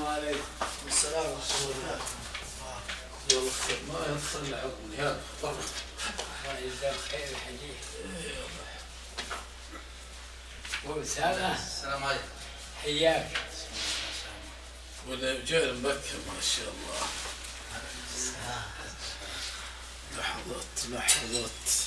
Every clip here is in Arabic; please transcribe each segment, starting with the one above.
السلام عليكم. السلام ورحمة الله. يلا خير ما يصل عقلي هذا طبعا. الله يجزاك خير الحديث. وسالة. السلام عليكم. حياك. ولا جاي مبكر ما شاء الله. لحظات.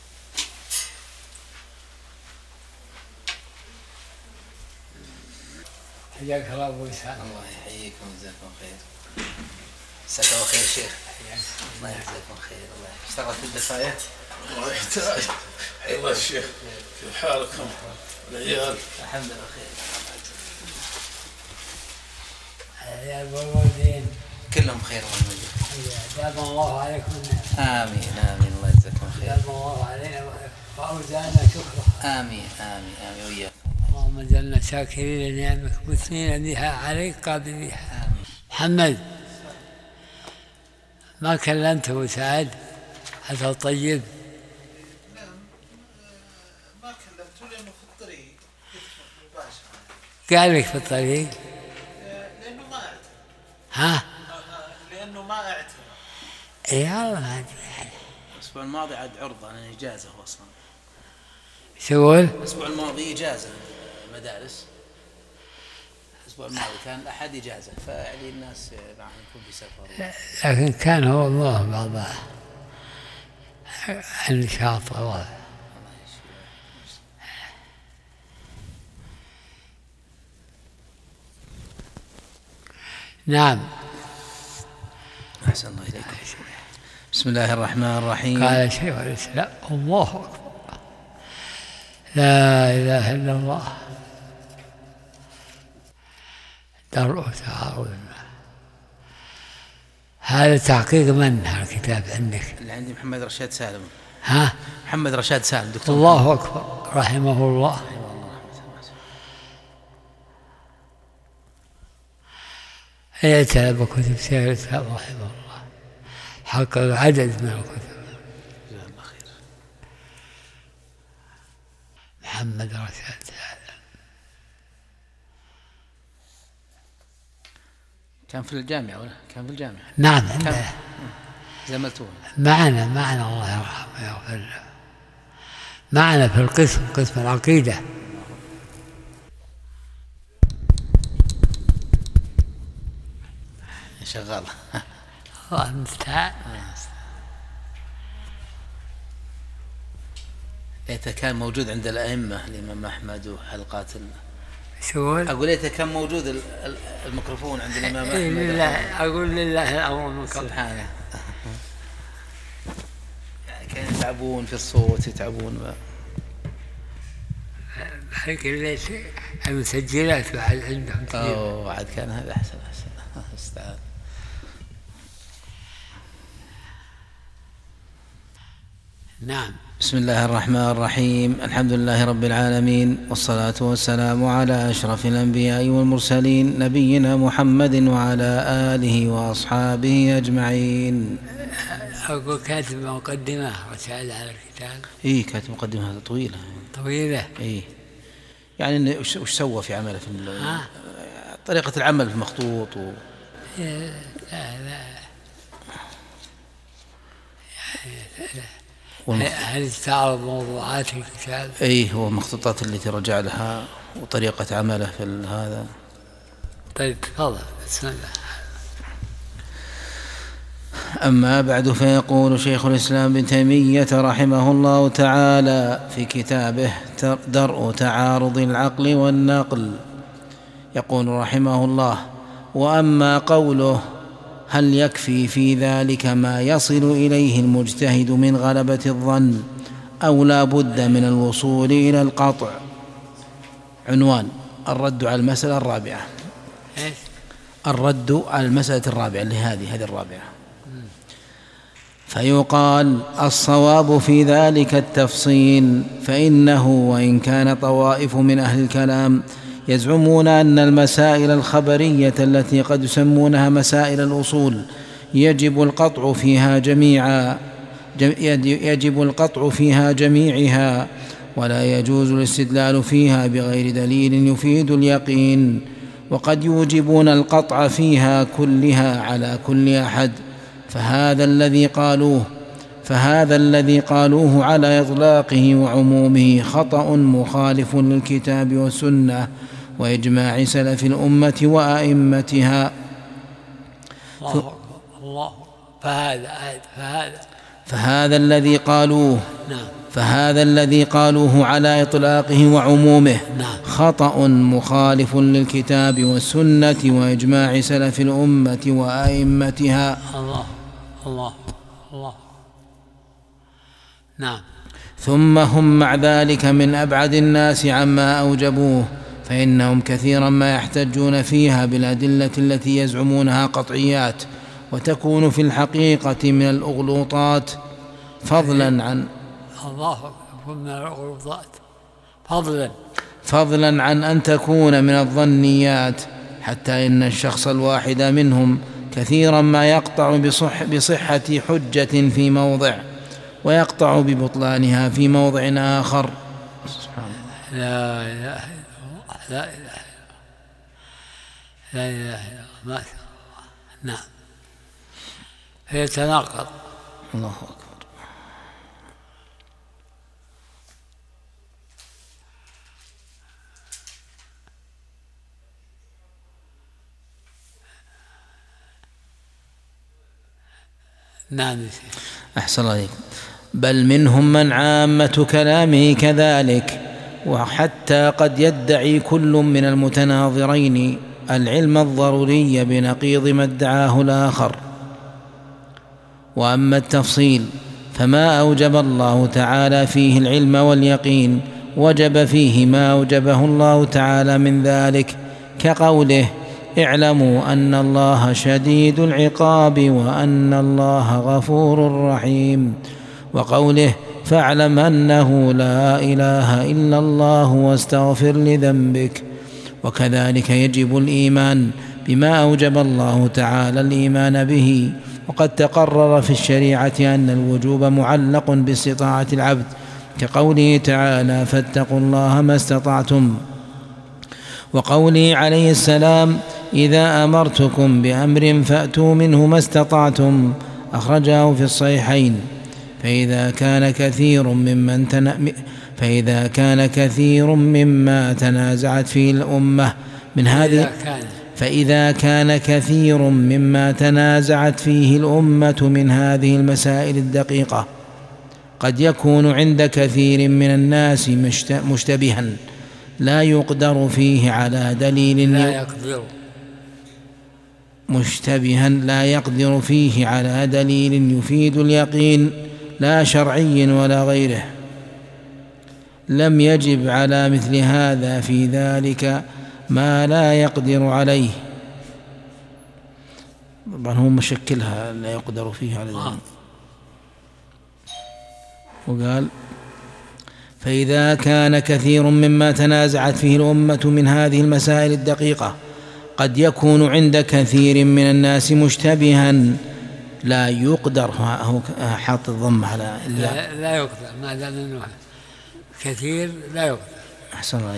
حياك الله ابو اسحاق. الله يحييكم وجزاكم خير. مساك الله خير شيخ. الله يجزاكم خير. الله اشتغلت في الدفايات. الله يحتاج. الله الشيخ كيف حالكم؟ العيال الحمد لله خير. العيال والوالدين كلهم خير والمجد. دام الله عليكم امين امين. الله يجزاكم خير. دام الله علينا وأوزعنا شكره. امين امين امين وياكم. اللهم اجعلنا شاكرين لنعمك مثنين بها عليك قابلين بها. امين. محمد ما كلمته سعد هذا طيب؟ ما كلمته لأنه في الطريق مباشرة. قال لك في الطريق؟ لأنه ما اعترف. ها؟ لأنه ما اعترف. اي والله ما ادري. الاسبوع الماضي عاد عرضه عن اجازه هو اصلا. شو يقول؟ الاسبوع الماضي اجازه المدارس. الاسبوع الماضي كان الاحد اجازه فيعني الناس راح يكون في سفر. لكن كان هو الله بعضها النشاط واضح. نعم. أحسن الله إليكم. بسم الله الرحمن الرحيم. قال شيخ الإسلام الله أكبر لا إله إلا الله درء تعارض. هذا تحقيق من هالكتاب عندك؟ اللي عندي محمد رشاد سالم. ها؟ محمد رشاد سالم دكتور. الله أكبر رحمه الله. اعتنى بكتب شيخ الإسلام رحمه الله حقق عدد من الكتب. جزاه الله خير. محمد رشاد سالم كان في الجامعة ولا كان في الجامعة؟ نعم عنده زملتوه معنا الله يرحمه ويغفر له معنا في القسم قسم العقيدة. شغال. الله المستعان. ليته كان موجود عند الأئمة الإمام أحمد وحلقات شو أقول ليته كان موجود الميكروفون عند الإمام أحمد. لله أقول لله الأمر من قبل. سبحانه. يعني كانوا يتعبون في الصوت يتعبون حق ليش المسجلات بعد عندهم أوه عاد كان هذا أحسن استعان. نعم. بسم الله الرحمن الرحيم. الحمد لله رب العالمين والصلاة والسلام على أشرف الأنبياء والمرسلين نبينا محمد وعلى آله وأصحابه أجمعين. أقول كاتب مقدمة رسالة على الكتاب. إيه كانت مقدمة هذا طويلة. إيه يعني وش سوى في عمله في طريقة العمل في المخطوط لا هل تعرض موضوعات الكتاب؟ ايه هو المخطوطات التي رجع لها وطريقة عمله في هذا. طيب تفضل بسم الله. أما بعد فيقول شيخ الإسلام ابن تيمية رحمه الله تعالى في كتابه درء تعارض العقل والنقل يقول رحمه الله: وأما قوله هل يكفي في ذلك ما يصل إليه المجتهد من غلبة الظن أو لا بد من الوصول إلى القطع. عنوان: الرد على المسألة الرابعة. الرد على المسألة الرابعة اللي هذه الرابعة. فيقال: الصواب في ذلك التفصيل، فإنه وإن كان طوائف من أهل الكلام يزعمون أن المسائل الخبرية التي قد يسمونها مسائل الأصول يجب القطع فيها جميعها ولا يجوز الاستدلال فيها بغير دليل يفيد اليقين، وقد يوجبون القطع فيها كلها على كل أحد، فهذا الذي قالوه على إطلاقه وعمومه خطأ مخالف للكتاب والسنة وإجماع سلف الأمة وأئمتها. الله فهذا الذي قالوه على إطلاقه وعمومه خطأ مخالف للكتاب والسنة وإجماع سلف الأمة وأئمتها. الله نعم. ثم هم مع ذلك من أبعد الناس عما أوجبوه، فإنهم كثيرا ما يحتجون فيها بالأدلة التي يزعمونها قطعيات، وتكون في الحقيقة من الأغلوطات، فضلا عن أن تكون من الظنيات، حتى إن الشخص الواحد منهم كثيرا ما يقطع بصحة حجة في موضع ويقطع ببطلانها في موضع آخر. لا إله إلا الله ما شاء الله. نعم. فيتناقض. الله أكبر. نعم. أحسن عليكم. بل منهم من عامة كلامه كذلك، وحتى قد يدعي كل من المتناظرين العلم الضروري بنقيض ما ادعاه الآخر. وأما التفصيل فما أوجب الله تعالى فيه العلم واليقين وجب فيه ما أوجبه الله تعالى من ذلك، كقوله: اعلموا أن الله شديد العقاب وأن الله غفور رحيم، وقوله: فاعلم أنه لا إله إلا الله واستغفر لذنبك. وكذلك يجب الإيمان بما أوجب الله تعالى الإيمان به، وقد تقرر في الشريعة أن الوجوب معلق باستطاعة العبد، كقوله تعالى: فاتقوا الله ما استطعتم، وقوله عليه السلام: إذا أمرتكم بأمر فأتوا منه ما استطعتم، أخرجه في الصحيحين. فإذا كان كثير مما تنازعت فيه الأمة من هذه من هذه المسائل الدقيقة قد يكون عند كثير من الناس مشتبها لا يقدر فيه على دليل يفيد اليقين لا شرعي ولا غيره، لم يجب على مثل هذا في ذلك ما لا يقدر عليه. طبعا هو مشكلها لا يقدر فيه على ذلك. وقال: فإذا كان كثير مما تنازعت فيه الأمة من هذه المسائل الدقيقة قد يكون عند كثير من الناس مشتبها لا يقدر، هو حاط الضم على لا يقدر، ما دام انه كثير لا يقدر. أحسن عليك.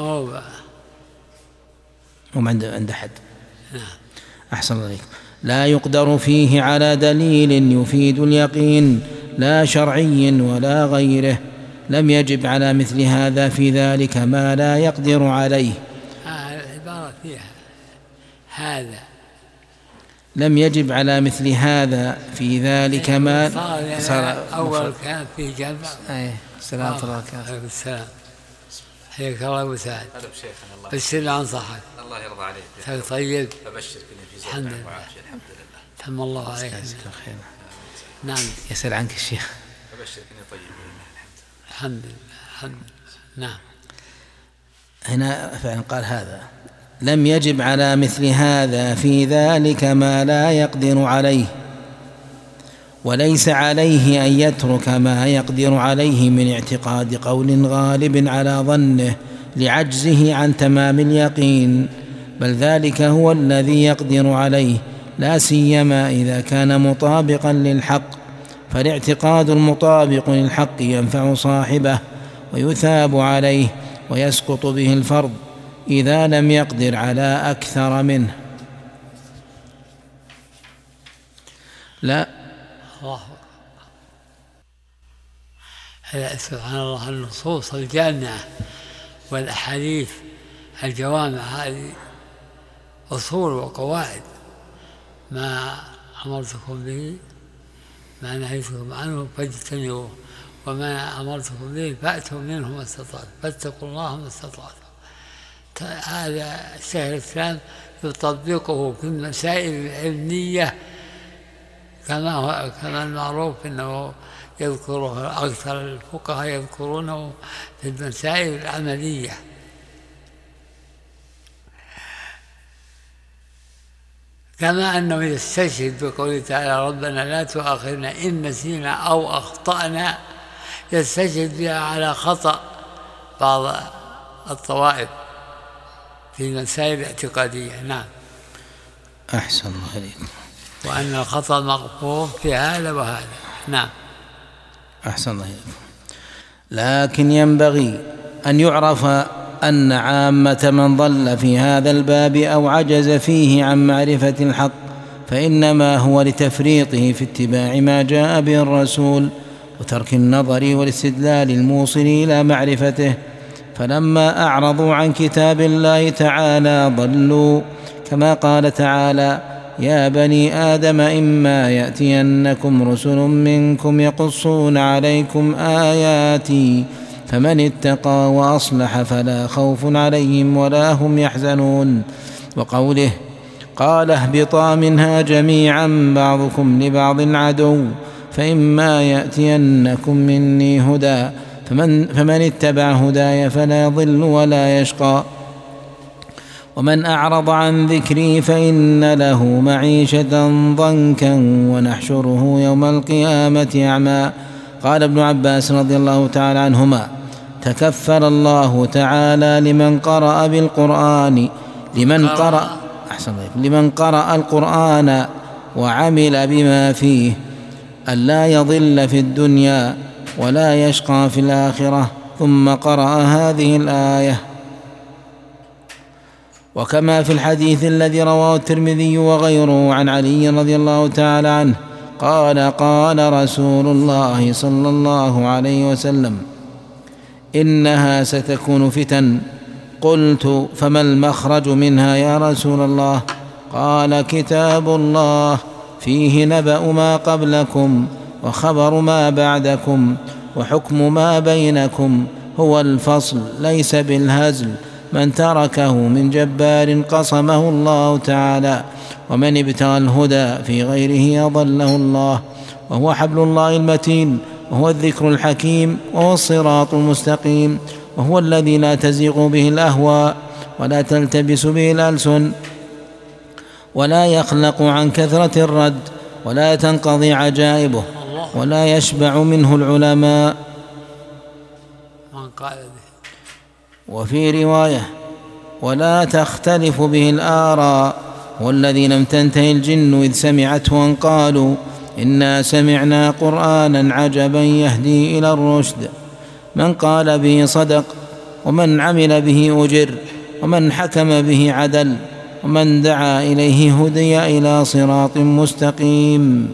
هم عند حد. نعم. أحسن عليك. لا يقدر فيه على دليل يفيد اليقين لا شرعي ولا غيره، لم يجب على مثل هذا في ذلك ما لا يقدر عليه. العبارة فيها هذا، لم يجب على مثل هذا في ذلك ما صار أول كان في جمع. السلام عليكم. السلام. حياك الله وسعد. بشر عن صحك. الله يرضى عليك. طيب. أبشرك إن في الحمد لله. الحمد لله. تم الله عليك. نعم. يسأل عنك الشيخ. أبشرك إني طيب. الحمد لله. نعم. هنا فعلا قال هذا لم يجب على مثل هذا في ذلك ما لا يقدر عليه، وليس عليه أن يترك ما يقدر عليه من اعتقاد قول غالب على ظنه لعجزه عن تمام اليقين، بل ذلك هو الذي يقدر عليه، لا سيما إذا كان مطابقا للحق، فالاعتقاد المطابق للحق ينفع صاحبه ويثاب عليه ويسقط به الفرض، إذا لم يقدر على أكثر منه. لا الله سبحان الله. النصوص الجامعة والأحاديث الجوامع هذه أصول وقواعد. ما أمرتكم به ما نهيتكم عنه فاجتنبوه وما أمرتكم به فأتوا منه ما استطعتم فاتقوا الله ما استطعتم. هذا شيخ الإسلام يطبقه في المسائل العلمية كما المعروف أنه يذكره أكثر الفقهاء يذكرونه في المسائل العملية. كما أنه يستشهد بقوله تعالى ربنا لا تؤاخذنا إن نسينا أو أخطأنا، يستشهد بها على خطأ بعض الطوائف في المسائل الاعتقادية. نعم. أحسن الله عليكم. وأن الخطأ مغفور في هذا وهذا. نعم. أحسن الله عليكم. لكن ينبغي أن يعرف أن عامة من ضل في هذا الباب أو عجز فيه عن معرفة الحق فإنما هو لتفريطه في اتباع ما جاء به الرسول وترك النظر والاستدلال الموصل إلى معرفته، فلما أعرضوا عن كتاب الله تعالى ضلوا، كما قال تعالى يا بني آدم إما يأتينكم رسل منكم يقصون عليكم آياتي فمن اتقى وأصلح فلا خوف عليهم ولا هم يحزنون. وقوله قال اهبطا منها جميعا بعضكم لبعض عدو فإما يأتينكم مني هدى فمن اتبع هداي فلا يضل ولا يشقى ومن أعرض عن ذكري فإن له معيشة ضنكا ونحشره يوم القيامة أعمى. قال ابن عباس رضي الله تعالى عنهما تكفل الله تعالى لمن قرأ بالقرآن لمن قرأ القرآن وعمل بما فيه ألا يضل في الدنيا ولا يشقى في الآخرة. ثم قرأ هذه الآية. وكما في الحديث الذي رواه الترمذي وغيره عن علي رضي الله تعالى عنه قال رسول الله صلى الله عليه وسلم إنها ستكون فتن. قلت فما المخرج منها يا رسول الله؟ قال كتاب الله فيه نبأ ما قبلكم وخبر ما بعدكم وحكم ما بينكم، هو الفصل ليس بالهزل، من تركه من جبار قصمه الله تعالى، ومن ابتغى الهدى في غيره أضله الله، وهو حبل الله المتين، وهو الذكر الحكيم، وهو الصراط المستقيم، وهو الذي لا تزيغ به الأهواء ولا تلتبس به الألسن ولا يخلق عن كثرة الرد ولا تنقضي عجائبه ولا يشبع منه العلماء. وفي رواية ولا تختلف به الآراء، والذي لم تنته الجن إذ سمعته أن قالوا إنا سمعنا قرآنا عجبا يهدي إلى الرشد. من قال به صدق، ومن عمل به أجر، ومن حكم به عدل، ومن دعا إليه هدي إلى صراط مستقيم.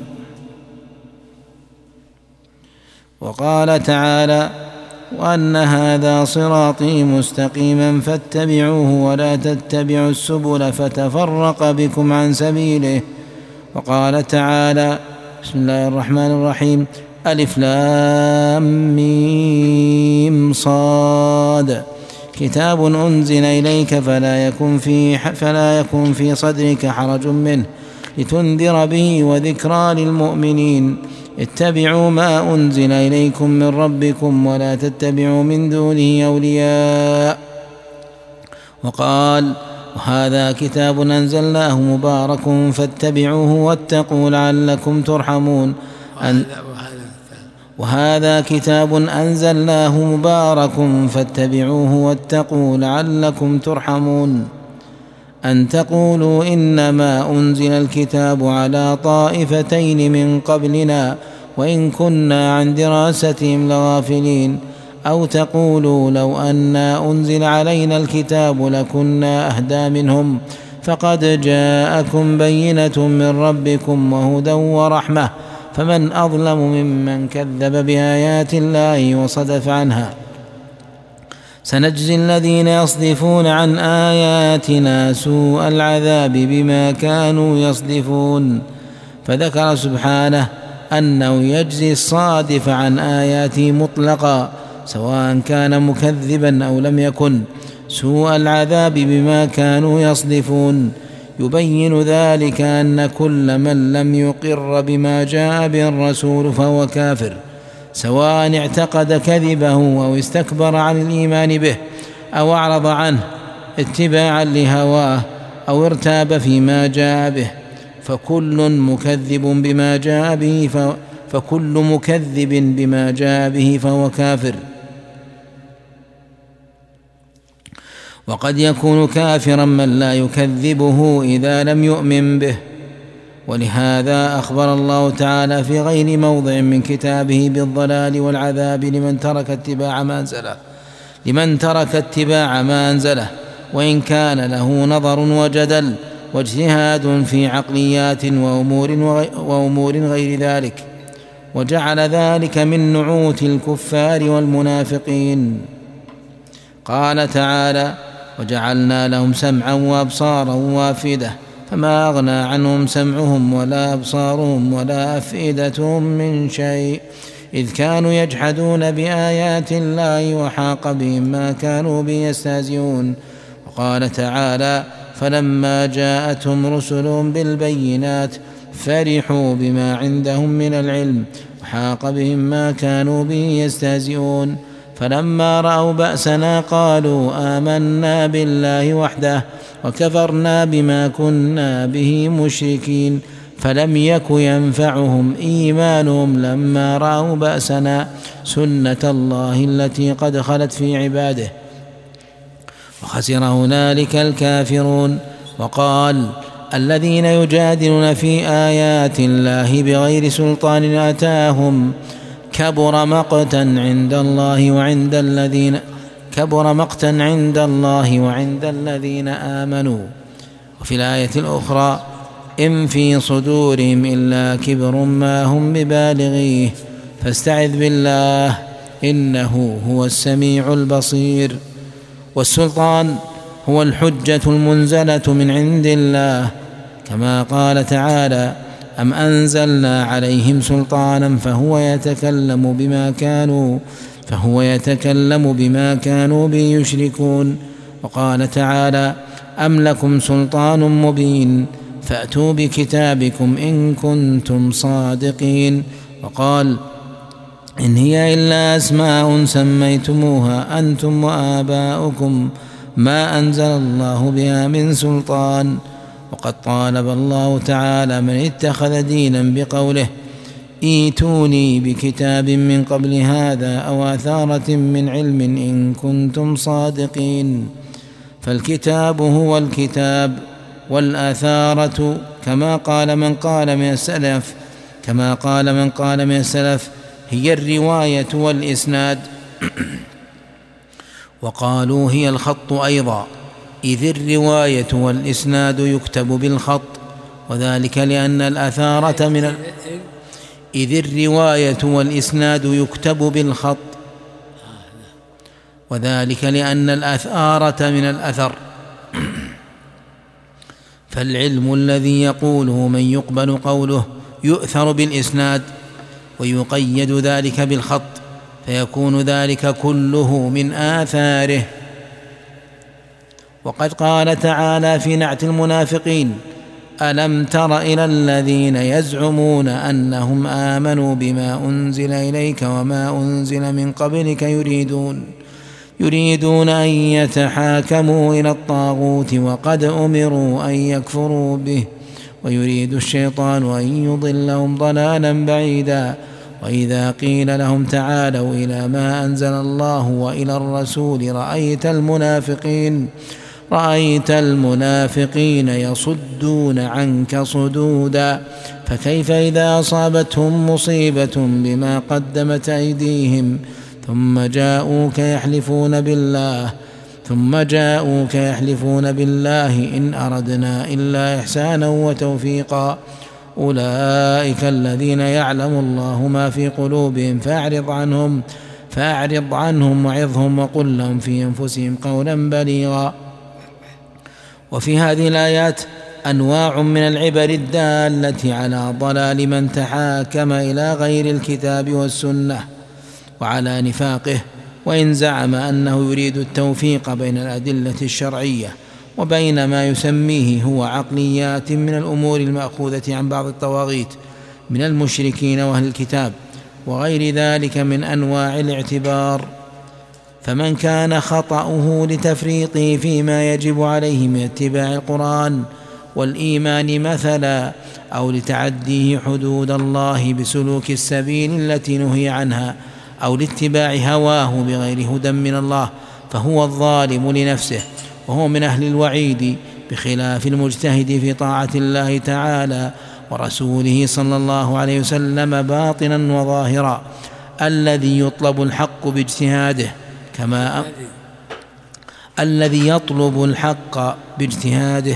وقال تعالى وأن هذا صراطي مستقيما فاتبعوه ولا تتبعوا السبل فتفرق بكم عن سبيله. وقال تعالى بسم الله الرحمن الرحيم ألف لام ميم صاد كتاب أنزل إليك فلا يكن في صدرك حرج منه لتنذر به وذكرى للمؤمنين. اتبعوا ما أنزل إليكم من ربكم ولا تتبعوا من دونه أولياء. وقال وهذا كتاب أنزلناه مبارك فاتبعوه واتقوا لعلكم ترحمون. وهذا كتاب أنزلناه مبارك فاتبعوه واتقوا لعلكم ترحمون. أن تقولوا إنما أنزل الكتاب على طائفتين من قبلنا وإن كنا عن دراستهم لغافلين. أو تقولوا لو أنا أنزل علينا الكتاب لكنا أهدى منهم فقد جاءكم بينة من ربكم وهدى ورحمة فمن أظلم ممن كذب بآيات الله وصدف عنها سنجزي الذين يصدفون عن آياتنا سوء العذاب بما كانوا يصدفون. فذكر سبحانه أنه يجزي الصادف عن آياته مطلقا سواء كان مكذبا أو لم يكن سوء العذاب بما كانوا يصدفون. يبين ذلك أن كل من لم يقر بما جاء به الرسول فهو كافر سواء اعتقد كذبه أو استكبر عن الإيمان به أو أعرض عنه اتباعا لهواه أو ارتاب فيما جاء به فكل مكذب بما جاء به فهو كافر. وقد يكون كافرا من لا يكذبه إذا لم يؤمن به، ولهذا أخبر الله تعالى في غير موضع من كتابه بالضلال والعذاب لمن ترك اتباع ما أنزله وإن كان له نظر وجدل واجتهاد في عقليات وأمور غير ذلك، وجعل ذلك من نعوت الكفار والمنافقين. قال تعالى: وجعلنا لهم سمعا وأبصارا وأفئدة فما أغنى عنهم سمعهم ولا أبصارهم ولا أفئدتهم من شيء إذ كانوا يجحدون بآيات الله وحاق بهم ما كانوا به يستهزئون. وقال تعالى: فلما جاءتهم رسلهم بالبينات فرحوا بما عندهم من العلم وحاق بهم ما كانوا به يستهزئون. فلما رأوا بأسنا قالوا آمنا بالله وحده وكفرنا بما كنا به مشركين. فلم يك ينفعهم إيمانهم لما رأوا بأسنا سنة الله التي قد خلت في عباده، وخسر هنالك الكافرون. وقال: الذين يجادلون في آيات الله بغير سلطان أتاهم كبر مقتا عند الله وعند الذين آمنوا. وفي الآية الأخرى: إن في صدورهم إلا كبر ما هم ببالغيه فاستعذ بالله إنه هو السميع البصير. والسلطان هو الحجة المنزلة من عند الله، كما قال تعالى: أم أنزلنا عليهم سلطانا فهو يتكلم بما كانوا به يشركون. وقال تعالى: أم لكم سلطان مبين فأتوا بكتابكم إن كنتم صادقين. وقال: إن هي إلا أسماء سميتموها أنتم وآباؤكم ما أنزل الله بها من سلطان. وقد طالب الله تعالى من اتخذ دينا بقوله: ائتوني بكتاب من قبل هذا أو آثارة من علم إن كنتم صادقين. فالكتاب هو الكتاب، والآثارة كما قال من قال من السلف هي الرواية والإسناد. وقالوا هي الخط أيضا، إذ الرواية والإسناد يكتب بالخط، وذلك لأن الآثارة من الأثر. فالعلم الذي يقوله من يقبل قوله يؤثر بالإسناد ويقيد ذلك بالخط، فيكون ذلك كله من آثاره. وقد قال تعالى في نعت المنافقين: ألم تر إلى الذين يزعمون أنهم آمنوا بما أنزل إليك وما أنزل من قبلك يريدون أن يتحاكموا إلى الطاغوت وقد أمروا أن يكفروا به ويريد الشيطان أن يضلهم ضلالا بعيدا. وإذا قيل لهم تعالوا إلى ما أنزل الله وإلى الرسول رأيت المنافقين يصدون عنك صدودا. فكيف إذا أصابتهم مصيبة بما قدمت أيديهم ثم جاءوك يحلفون بالله إن أردنا إلا إحسانا وتوفيقا أولئك الذين يعلم الله ما في قلوبهم فأعرض عنهم وعظهم وقل لهم في أنفسهم قولا بليغا. وفي هذه الآيات أنواع من العبر الدالة على ضلال من تحاكم إلى غير الكتاب والسنة وعلى نفاقه، وإن زعم أنه يريد التوفيق بين الأدلة الشرعية وبين ما يسميه هو عقليات من الأمور المأخوذة عن بعض الطواغيت من المشركين وأهل الكتاب وغير ذلك من أنواع الاعتبار. فمن كان خطأه لتفريطه فيما يجب عليه من اتباع القرآن والإيمان مثلا، أو لتعديه حدود الله بسلوك السبيل التي نهي عنها، أو لاتباع هواه بغير هدى من الله، فهو الظالم لنفسه، وهو من أهل الوعيد، بخلاف المجتهد في طاعة الله تعالى ورسوله صلى الله عليه وسلم باطنا وظاهرا، الذي يطلب الحق باجتهاده الذي يطلب الحق باجتهاده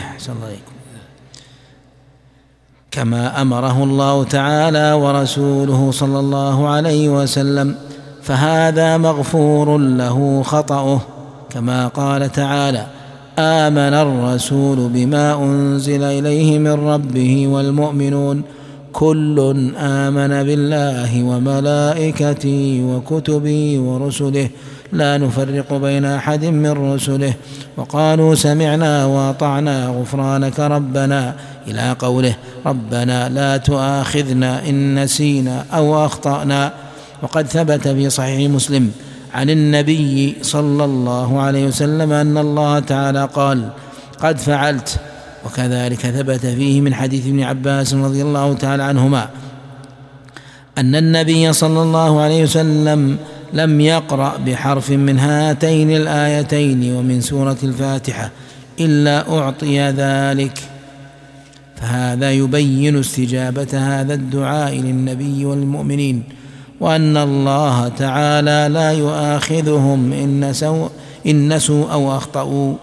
كما أمره الله تعالى ورسوله صلى الله عليه وسلم، فهذا مغفور له خطأه، كما قال تعالى: آمن الرسول بما أنزل إليه من ربه والمؤمنون كل آمن بالله وملائكته وكتبه ورسله لا نفرق بين أحد من رسله وقالوا سمعنا وأطعنا غفرانك ربنا، إلى قوله: ربنا لا تؤاخذنا إن نسينا أو أخطأنا. وقد ثبت في صحيح مسلم عن النبي صلى الله عليه وسلم أن الله تعالى قال: قد فعلت. وكذلك ثبت فيه من حديث ابن عباس رضي الله تعالى عنهما أن النبي صلى الله عليه وسلم لم يقرأ بحرف من هاتين الآيتين ومن سورة الفاتحة إلا أعطي ذلك، فهذا يبين استجابة هذا الدعاء للنبي والمؤمنين، وأن الله تعالى لا يؤاخذهم إن نسوا أو أخطأوا.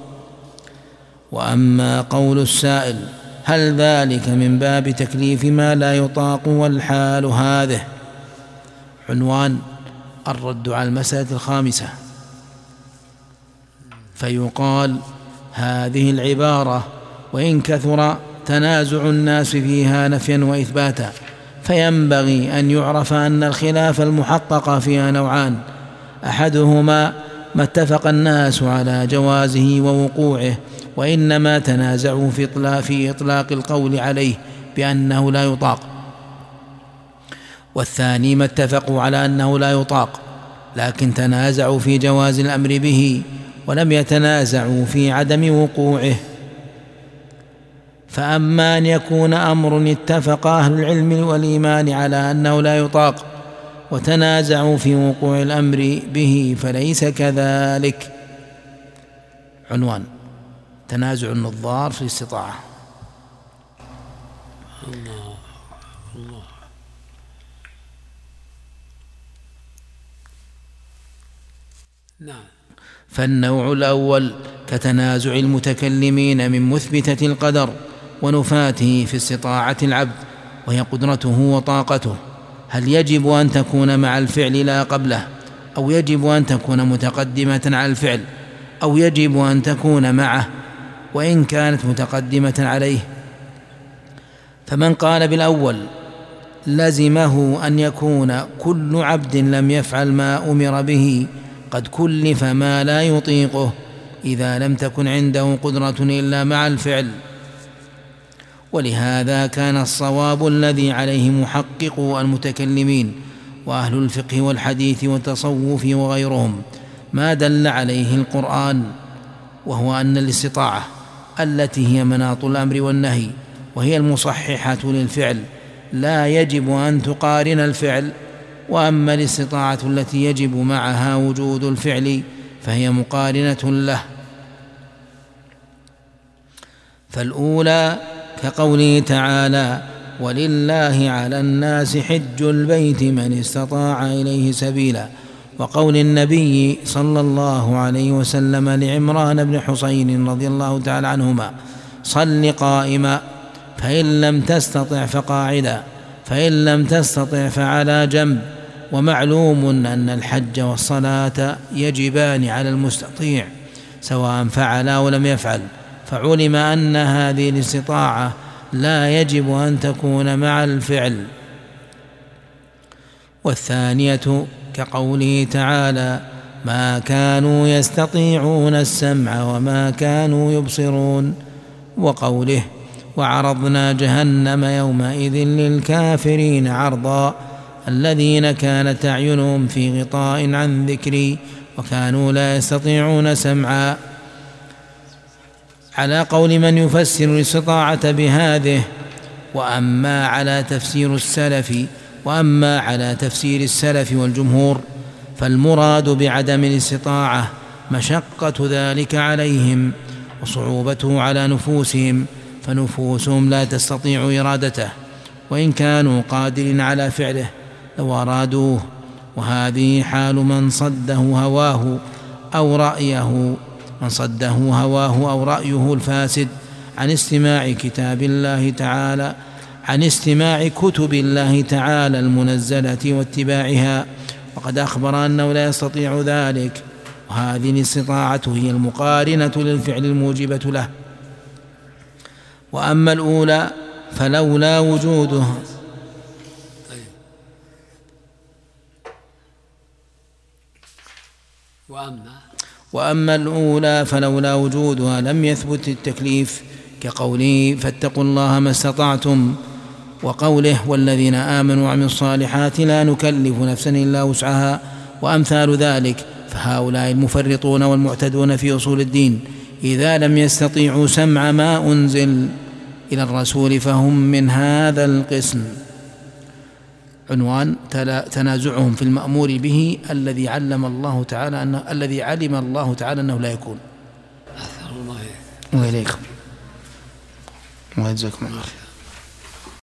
وأما قول السائل: هل ذلك من باب تكليف ما لا يطاق والحال هذه؟ عنوان: الرد على المسألة الخامسة. فيقال: هذه العبارة وإن كثر تنازع الناس فيها نفيا وإثباتا، فينبغي أن يعرف أن الخلاف المحقق فيها نوعان: أحدهما ما اتفق الناس على جوازه ووقوعه وإنما تنازعوا في إطلاق القول عليه بأنه لا يطاق، والثاني ما اتفقوا على أنه لا يطاق لكن تنازعوا في جواز الأمر به ولم يتنازعوا في عدم وقوعه. فأما أن يكون أمر اتفق أهل العلم والإيمان على أنه لا يطاق وتنازعوا في وقوع الأمر به فليس كذلك. عنوان: تنازع النظار في الاستطاعة. الله. نعم. فالنوع الأول كتنازع المتكلمين من مثبتة القدر ونفاته في استطاعة العبد، وهي قدرته وطاقته، هل يجب أن تكون مع الفعل لا قبله، أو يجب أن تكون متقدمة على الفعل، أو يجب أن تكون معه وإن كانت متقدمة عليه. فمن قال بالأول لزمه أن يكون كل عبد لم يفعل ما أمر به قد كلف ما لا يطيقه إذا لم تكن عنده قدرة إلا مع الفعل. ولهذا كان الصواب الذي عليه محققو المتكلمين وأهل الفقه والحديث والتصوف وغيرهم ما دل عليه القرآن، وهو أن الاستطاعة التي هي مناط الأمر والنهي وهي المصححة للفعل لا يجب أن تقارن الفعل، وأما الاستطاعة التي يجب معها وجود الفعل فهي مقارنة له. فالأولى كقوله تعالى: ولله على الناس حج البيت من استطاع إليه سبيلا، وقول النبي صلى الله عليه وسلم لعمران بن حصين رضي الله تعالى عنهما: صل قائما، فإن لم تستطع فقاعدا، فإن لم تستطع فعلى جنب. ومعلوم أن الحج والصلاة يجبان على المستطيع سواء فعل أو لم يفعل، فعلم أن هذه الاستطاعة لا يجب أن تكون مع الفعل. والثانية كقوله تعالى: ما كانوا يستطيعون السمع وما كانوا يبصرون. وقوله: وعرضنا جهنم يومئذ للكافرين عرضا، الذين كانت أعينهم في غطاء عن ذكري وكانوا لا يستطيعون سمعا، على قول من يفسر الاستطاعة بهذه. وأما على تفسير السلف والجمهور فالمراد بعدم الاستطاعة مشقة ذلك عليهم وصعوبته على نفوسهم، فنفوسهم لا تستطيع إرادته، وإن كانوا قادرين على فعله لو أرادوه. وهذه حال من صده هواه أو رأيه الفاسد عن استماع كتب الله تعالى المنزلة واتباعها، وقد أخبر أنه لا يستطيع ذلك. وهذه الاستطاعة هي المقارنة للفعل الموجبة له. وأما الأولى فلولا وجودها وأما الأولى فلولا وجودها لم يثبت التكليف، كقوله: فاتقوا الله ما استطعتم، وقوله: والذين آمنوا وعملوا الصالحات لا نكلف نفسا إلا وسعها، وأمثال ذلك. فهؤلاء المفرطون والمعتدون في أصول الدين إذا لم يستطيعوا سمع ما أنزل إلى الرسول فهم من هذا القسم. عنوان: تنازعهم في المأمور به الذي علم الله تعالى أنه لا يكون. الله وإليكم ويجزاكم الله.